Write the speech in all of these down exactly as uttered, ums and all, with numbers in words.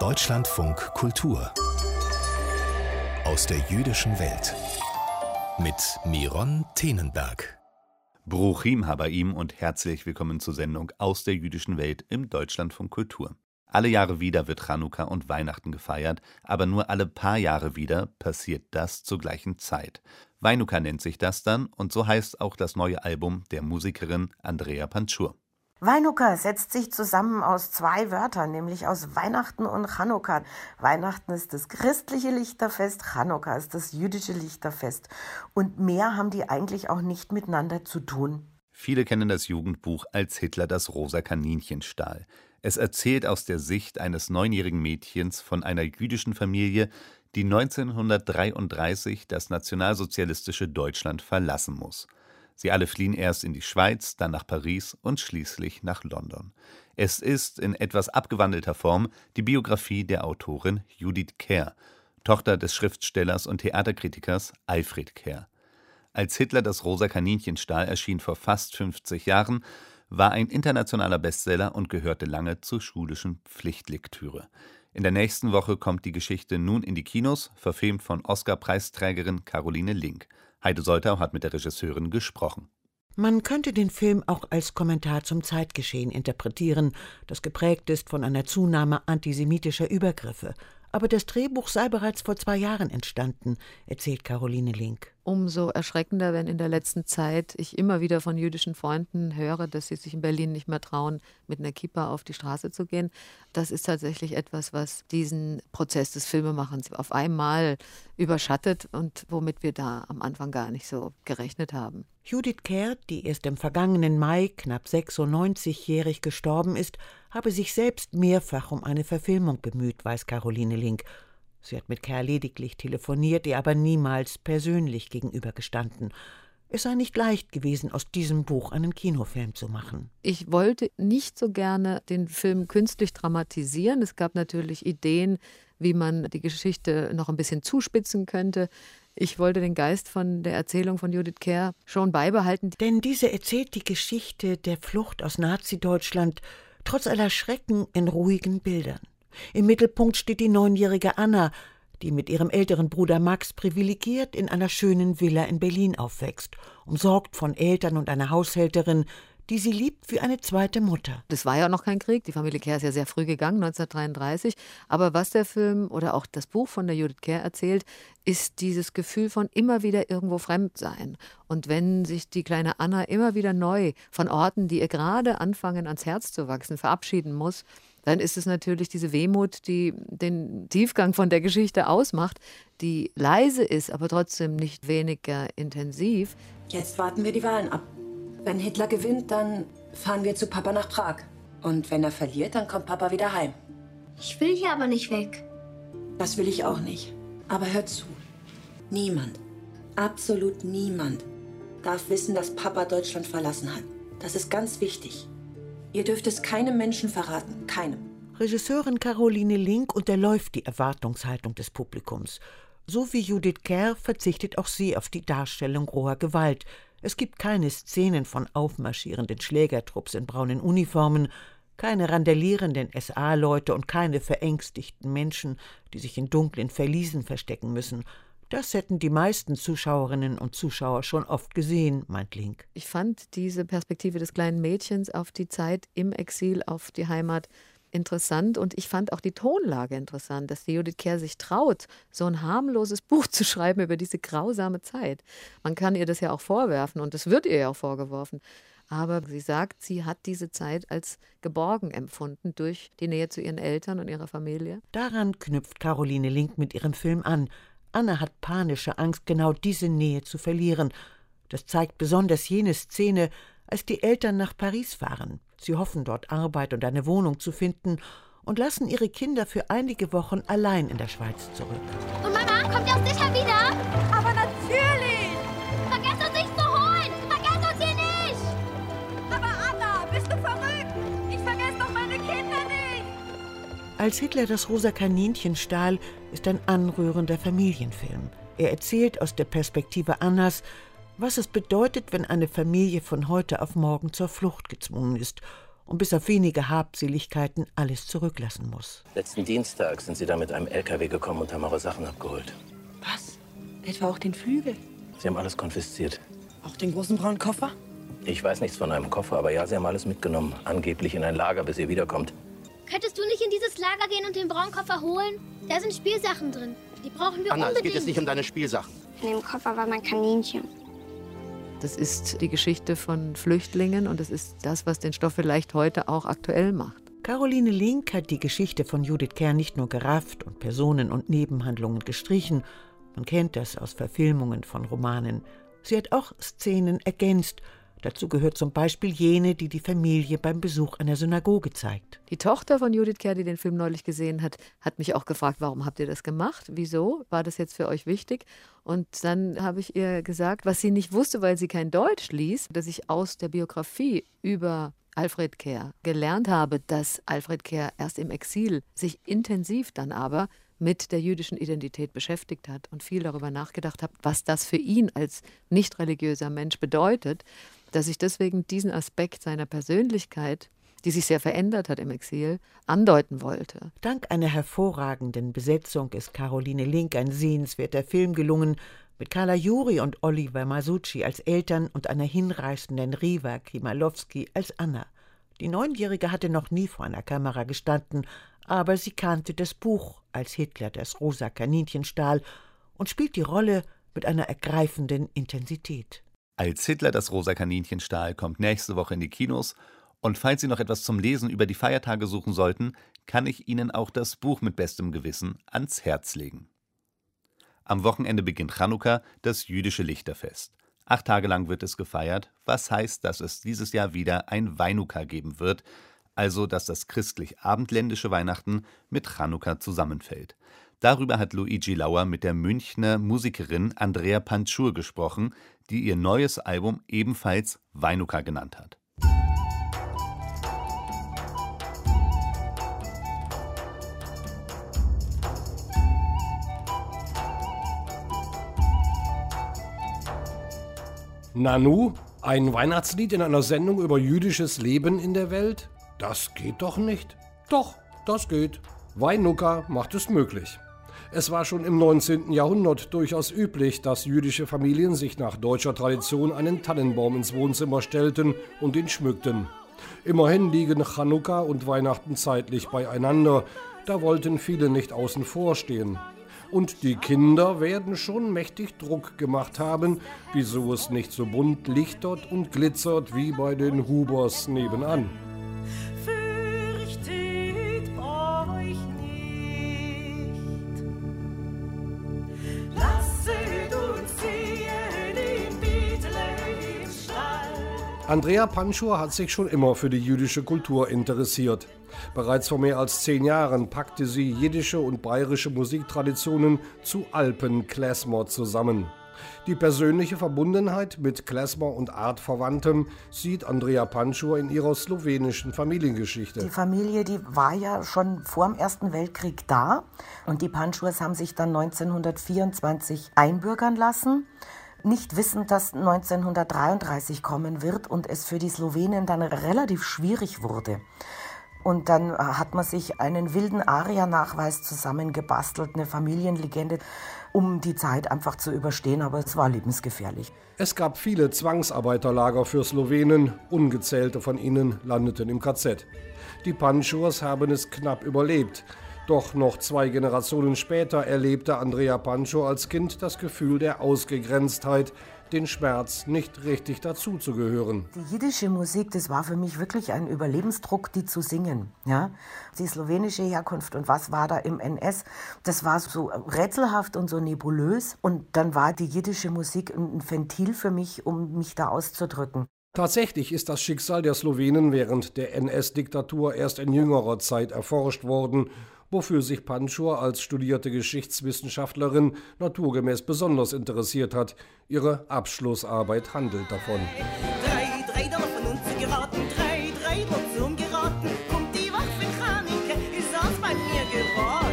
Deutschlandfunk Kultur aus der jüdischen Welt mit Miron Tenenberg. Bruchim Habaim und herzlich willkommen zur Sendung aus der jüdischen Welt im Deutschlandfunk Kultur. Alle Jahre wieder wird Chanukka und Weihnachten gefeiert, aber nur alle paar Jahre wieder passiert das zur gleichen Zeit. Weinukka nennt sich das dann und so heißt auch das neue Album der Musikerin Andrea Panschur. Weinukka setzt sich zusammen aus zwei Wörtern, nämlich aus Weihnachten und Chanukka. Weihnachten ist das christliche Lichterfest, Chanukka ist das jüdische Lichterfest. Und mehr haben die eigentlich auch nicht miteinander zu tun. Viele kennen das Jugendbuch Als Hitler das rosa Kaninchen stahl. Es erzählt aus der Sicht eines neunjährigen Mädchens von einer jüdischen Familie, die neunzehnhundertdreiunddreißig das nationalsozialistische Deutschland verlassen muss. Sie alle fliehen erst in die Schweiz, dann nach Paris und schließlich nach London. Es ist in etwas abgewandelter Form die Biografie der Autorin Judith Kerr, Tochter des Schriftstellers und Theaterkritikers Alfred Kerr. Als Hitler das rosa Kaninchen stahl erschien vor fast fünfzig Jahren, war ein internationaler Bestseller und gehörte lange zur schulischen Pflichtlektüre. In der nächsten Woche kommt die Geschichte nun in die Kinos, verfilmt von Oscar-Preisträgerin Caroline Link. Heide Soltau hat mit der Regisseurin gesprochen. Man könnte den Film auch als Kommentar zum Zeitgeschehen interpretieren, das geprägt ist von einer Zunahme antisemitischer Übergriffe. Aber das Drehbuch sei bereits vor zwei Jahren entstanden, erzählt Caroline Link. Umso erschreckender, wenn in der letzten Zeit ich immer wieder von jüdischen Freunden höre, dass sie sich in Berlin nicht mehr trauen, mit einer Kippa auf die Straße zu gehen. Das ist tatsächlich etwas, was diesen Prozess des Filmemachens auf einmal überschattet und womit wir da am Anfang gar nicht so gerechnet haben. Judith Kerr, die erst im vergangenen Mai knapp sechsundneunzigjährig gestorben ist, habe sich selbst mehrfach um eine Verfilmung bemüht, weiß Caroline Link. Sie hat mit Kerr lediglich telefoniert, ihr aber niemals persönlich gegenübergestanden. Es sei nicht leicht gewesen, aus diesem Buch einen Kinofilm zu machen. Ich wollte nicht so gerne den Film künstlich dramatisieren. Es gab natürlich Ideen, wie man die Geschichte noch ein bisschen zuspitzen könnte. Ich wollte den Geist von der Erzählung von Judith Kerr schon beibehalten. Denn diese erzählt die Geschichte der Flucht aus Nazi-Deutschland trotz aller Schrecken in ruhigen Bildern. Im Mittelpunkt steht die neunjährige Anna, die mit ihrem älteren Bruder Max privilegiert in einer schönen Villa in Berlin aufwächst, umsorgt von Eltern und einer Haushälterin, die sie liebt wie eine zweite Mutter. Das war ja noch kein Krieg, die Familie Kerr ist ja sehr früh gegangen, neunzehnhundertdreiunddreißig. Aber was der Film oder auch das Buch von der Judith Kerr erzählt, ist dieses Gefühl von immer wieder irgendwo fremd sein. Und wenn sich die kleine Anna immer wieder neu von Orten, die ihr gerade anfangen ans Herz zu wachsen, verabschieden muss, dann ist es natürlich diese Wehmut, die den Tiefgang von der Geschichte ausmacht, die leise ist, aber trotzdem nicht weniger intensiv. Jetzt warten wir die Wahlen ab. Wenn Hitler gewinnt, dann fahren wir zu Papa nach Prag. Und wenn er verliert, dann kommt Papa wieder heim. Ich will hier aber nicht weg. Das will ich auch nicht. Aber hör zu. Niemand, absolut niemand, darf wissen, dass Papa Deutschland verlassen hat. Das ist ganz wichtig. Ihr dürft es keinem Menschen verraten. Keinem. Regisseurin Caroline Link unterläuft die Erwartungshaltung des Publikums. So wie Judith Kerr verzichtet auch sie auf die Darstellung roher Gewalt. Es gibt keine Szenen von aufmarschierenden Schlägertrupps in braunen Uniformen, keine randalierenden S A-Leute und keine verängstigten Menschen, die sich in dunklen Verliesen verstecken müssen. Das hätten die meisten Zuschauerinnen und Zuschauer schon oft gesehen, meint Link. Ich fand diese Perspektive des kleinen Mädchens auf die Zeit im Exil, auf die Heimat interessant und ich fand auch die Tonlage interessant, dass die Judith Kerr sich traut, so ein harmloses Buch zu schreiben über diese grausame Zeit. Man kann ihr das ja auch vorwerfen und das wird ihr ja auch vorgeworfen. Aber sie sagt, sie hat diese Zeit als geborgen empfunden durch die Nähe zu ihren Eltern und ihrer Familie. Daran knüpft Caroline Link mit ihrem Film an. Anna hat panische Angst, genau diese Nähe zu verlieren. Das zeigt besonders jene Szene, als die Eltern nach Paris fahren. Sie hoffen, dort Arbeit und eine Wohnung zu finden und lassen ihre Kinder für einige Wochen allein in der Schweiz zurück. Und Mama, kommt ihr auch sicher wieder? Aber natürlich! Vergesst uns nicht zu holen! Vergesst uns hier nicht! Aber Anna, bist du verrückt? Ich vergesse doch meine Kinder nicht! Als Hitler das rosa Kaninchen stahl, ist ein anrührender Familienfilm. Er erzählt aus der Perspektive Annas, was es bedeutet, wenn eine Familie von heute auf morgen zur Flucht gezwungen ist und bis auf wenige Habseligkeiten alles zurücklassen muss. Letzten Dienstag sind Sie da mit einem L K W gekommen und haben eure Sachen abgeholt. Was? Etwa auch den Flügel? Sie haben alles konfisziert. Auch den großen braunen Koffer? Ich weiß nichts von einem Koffer, aber ja, Sie haben alles mitgenommen. Angeblich in ein Lager, bis ihr wiederkommt. Könntest du nicht in dieses Lager gehen und den Braunkoffer holen? Da sind Spielsachen drin. Die brauchen wir Anna, unbedingt. es geht jetzt nicht um deine Spielsachen. In dem Koffer war mein Kaninchen. Das ist die Geschichte von Flüchtlingen und es ist das, was den Stoff vielleicht heute auch aktuell macht. Caroline Link hat die Geschichte von Judith Kerr nicht nur gerafft und Personen und Nebenhandlungen gestrichen. Man kennt das aus Verfilmungen von Romanen. Sie hat auch Szenen ergänzt. Dazu gehört zum Beispiel jene, die die Familie beim Besuch einer Synagoge zeigt. Die Tochter von Judith Kerr, die den Film neulich gesehen hat, hat mich auch gefragt, warum habt ihr das gemacht? Wieso? War das jetzt für euch wichtig? Und dann habe ich ihr gesagt, was sie nicht wusste, weil sie kein Deutsch liest, dass ich aus der Biografie über Alfred Kerr gelernt habe, dass Alfred Kerr erst im Exil sich intensiv dann aber mit der jüdischen Identität beschäftigt hat und viel darüber nachgedacht hat, was das für ihn als nicht religiöser Mensch bedeutet, dass ich deswegen diesen Aspekt seiner Persönlichkeit, die sich sehr verändert hat im Exil, andeuten wollte. Dank einer hervorragenden Besetzung ist Caroline Link ein sehenswerter Film gelungen, mit Carla Juri und Oliver Masucci als Eltern und einer hinreißenden Riva Krimalowski als Anna. Die Neunjährige hatte noch nie vor einer Kamera gestanden, aber sie kannte das Buch, als Hitler das rosa Kaninchen stahl, und spielt die Rolle mit einer ergreifenden Intensität. Als Hitler das rosa Kaninchen stahl kommt nächste Woche in die Kinos. Und falls Sie noch etwas zum Lesen über die Feiertage suchen sollten, kann ich Ihnen auch das Buch mit bestem Gewissen ans Herz legen. Am Wochenende beginnt Chanukka, das jüdische Lichterfest. Acht Tage lang wird es gefeiert, was heißt, dass es dieses Jahr wieder ein Weinukka geben wird, also dass das christlich-abendländische Weihnachten mit Chanukka zusammenfällt. Darüber hat Luigi Lauer mit der Münchner Musikerin Andrea Panczur gesprochen, die ihr neues Album ebenfalls Weinukka genannt hat. Nanu, ein Weihnachtslied in einer Sendung über jüdisches Leben in der Welt? Das geht doch nicht. Doch, das geht. Weinukka macht es möglich. Es war schon im neunzehnten Jahrhundert durchaus üblich, dass jüdische Familien sich nach deutscher Tradition einen Tannenbaum ins Wohnzimmer stellten und ihn schmückten. Immerhin liegen Chanukka und Weihnachten zeitlich beieinander, da wollten viele nicht außen vor stehen. Und die Kinder werden schon mächtig Druck gemacht haben, wieso es nicht so bunt lichtert und glitzert wie bei den Hubers nebenan. Fürchtet euch nicht, lasset uns sehen in Bethlehems Stall. Andrea Panczur hat sich schon immer für die jüdische Kultur interessiert. Bereits vor mehr als zehn Jahren packte sie jiddische und bayerische Musiktraditionen zu Alpenklezmer zusammen. Die persönliche Verbundenheit mit Klezmer und Artverwandtem sieht Andrea Panczur in ihrer slowenischen Familiengeschichte. Die Familie, die war ja schon vor dem Ersten Weltkrieg da und die Panczurs haben sich dann neunzehnhundertvierundzwanzig einbürgern lassen. Nicht wissend, dass neunzehnhundertdreiunddreißig kommen wird und es für die Slowenen dann relativ schwierig wurde. Und dann hat man sich einen wilden Aria-Nachweis zusammengebastelt, eine Familienlegende, um die Zeit einfach zu überstehen, aber es war lebensgefährlich. Es gab viele Zwangsarbeiterlager für Slowenen, ungezählte von ihnen landeten im K Z. Die Panczurs haben es knapp überlebt. Doch noch zwei Generationen später erlebte Andrea Panczur als Kind das Gefühl der Ausgegrenztheit, den Schmerz, nicht richtig dazuzugehören. Die jiddische Musik, das war für mich wirklich ein Überlebensdruck, die zu singen. Ja? Die slowenische Herkunft und was war da im N S, das war so rätselhaft und so nebulös. Und dann war die jiddische Musik ein Ventil für mich, um mich da auszudrücken. Tatsächlich ist das Schicksal der Slowenen während der N S-Diktatur erst in jüngerer Zeit erforscht worden, wofür sich Panczur als studierte Geschichtswissenschaftlerin naturgemäß besonders interessiert hat. Ihre Abschlussarbeit handelt davon. Drei, drei dürfen uns geraten, drei, drei Portionen geraten, kommt die Waffenchanike, ist das bei mir geworden.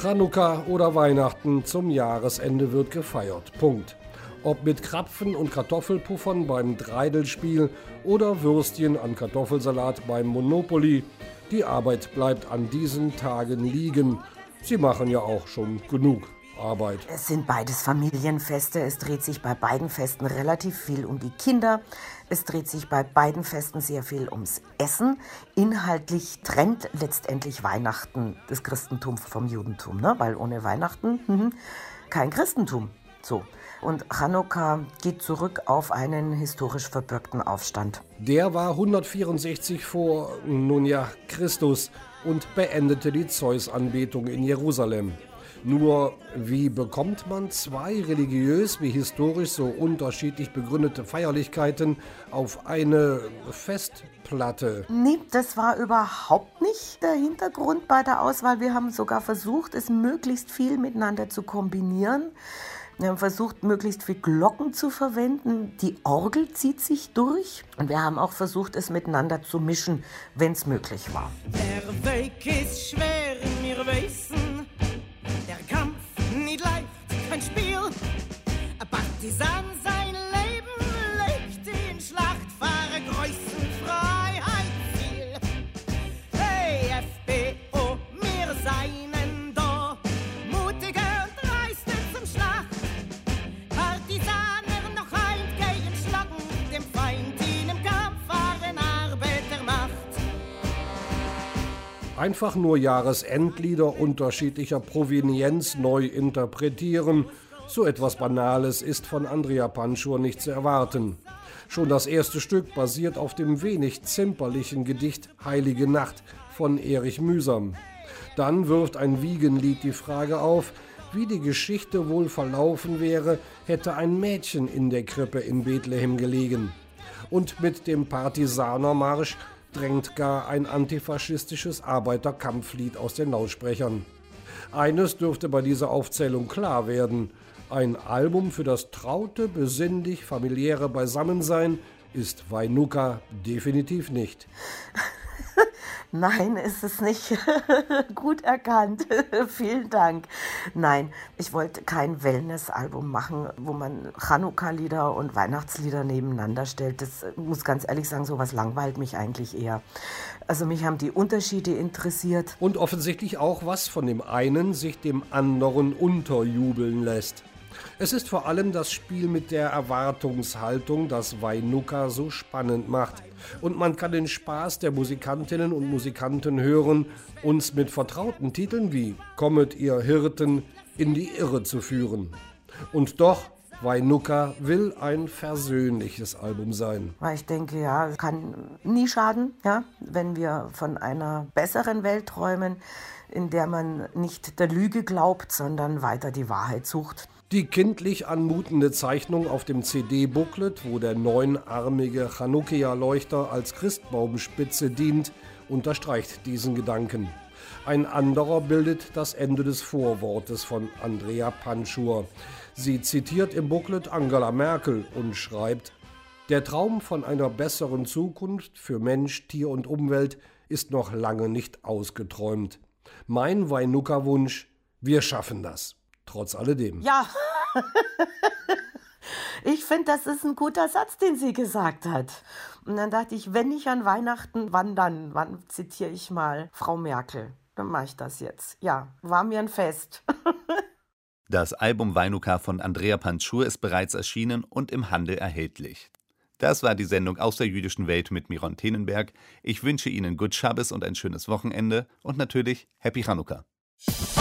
Chanukka oder Weihnachten, zum Jahresende wird gefeiert. Punkt. Ob mit Krapfen und Kartoffelpuffern beim Dreidelspiel oder Würstchen an Kartoffelsalat beim Monopoly. Die Arbeit bleibt an diesen Tagen liegen. Sie machen ja auch schon genug Arbeit. Es sind beides Familienfeste. Es dreht sich bei beiden Festen relativ viel um die Kinder. Es dreht sich bei beiden Festen sehr viel ums Essen. Inhaltlich trennt letztendlich Weihnachten das Christentum vom Judentum, ne? Weil ohne Weihnachten mhm, kein Christentum. So. Und Chanukka geht zurück auf einen historisch verbürgten Aufstand. Der war hundertvierundsechzig vor, nun ja, Christus und beendete die Zeus-Anbetung in Jerusalem. Nur, wie bekommt man zwei religiös wie historisch so unterschiedlich begründete Feierlichkeiten auf eine Festplatte? Nee, das war überhaupt nicht der Hintergrund bei der Auswahl. Wir haben sogar versucht, es möglichst viel miteinander zu kombinieren. Wir haben versucht, möglichst viel Glocken zu verwenden. Die Orgel zieht sich durch. Und wir haben auch versucht, es miteinander zu mischen, wenn es möglich war. Der Weg ist schwer, wir wissen. Der Kampf nicht leicht, kein Spiel. Ein Partisan sein Leben legt in Schlachtfahrer größten Freiheitsziel. Hey, F B O, wir seien da. Mutige und dreiste zum Schlag. Partisaner noch heim gehen schlagen, dem Feind in dem Kampf fahren Arbeitermacht. Einfach nur Jahresendlieder unterschiedlicher Provenienz neu interpretieren. So etwas Banales ist von Andrea Panschur nicht zu erwarten. Schon das erste Stück basiert auf dem wenig zimperlichen Gedicht Heilige Nacht von Erich Mühsam. Dann wirft ein Wiegenlied die Frage auf, wie die Geschichte wohl verlaufen wäre, hätte ein Mädchen in der Krippe in Bethlehem gelegen. Und mit dem Partisanermarsch drängt gar ein antifaschistisches Arbeiterkampflied aus den Lautsprechern. Eines dürfte bei dieser Aufzählung klar werden: Ein Album für das traute, besinnlich familiäre Beisammensein ist Vainukka definitiv nicht. Nein, ist es nicht. Gut erkannt. Vielen Dank. Nein, ich wollte kein Wellness-Album machen, wo man Chanukka-Lieder und Weihnachtslieder nebeneinander stellt. Das muss ganz ehrlich sagen, sowas langweilt mich eigentlich eher. Also mich haben die Unterschiede interessiert. Und offensichtlich auch, was von dem einen sich dem anderen unterjubeln lässt. Es ist vor allem das Spiel mit der Erwartungshaltung, das Vainukka so spannend macht. Und man kann den Spaß der Musikantinnen und Musikanten hören, uns mit vertrauten Titeln wie »Kommet ihr Hirten« in die Irre zu führen. Und doch, Vainukka will ein versöhnliches Album sein. Weil ich denke, ja, kann nie schaden, ja, wenn wir von einer besseren Welt träumen, in der man nicht der Lüge glaubt, sondern weiter die Wahrheit sucht. Die kindlich anmutende Zeichnung auf dem C D-Booklet, wo der neunarmige Chanukia-Leuchter als Christbaumspitze dient, unterstreicht diesen Gedanken. Ein anderer bildet das Ende des Vorwortes von Andrea Panschur. Sie zitiert im Booklet Angela Merkel und schreibt: Der Traum von einer besseren Zukunft für Mensch, Tier und Umwelt ist noch lange nicht ausgeträumt. Mein Vainukka-Wunsch: Wir schaffen das. Trotz alledem. Ja, ich finde, das ist ein guter Satz, den sie gesagt hat. Und dann dachte ich, wenn nicht an Weihnachten, wann dann? Wann zitiere ich mal Frau Merkel? Dann mache ich das jetzt. Ja, war mir ein Fest. Das Album Vainukka von Andrea Panschur ist bereits erschienen und im Handel erhältlich. Das war die Sendung Aus der jüdischen Welt mit Miron Tenenberg. Ich wünsche Ihnen Gut Schabbes und ein schönes Wochenende und natürlich Happy Chanukka.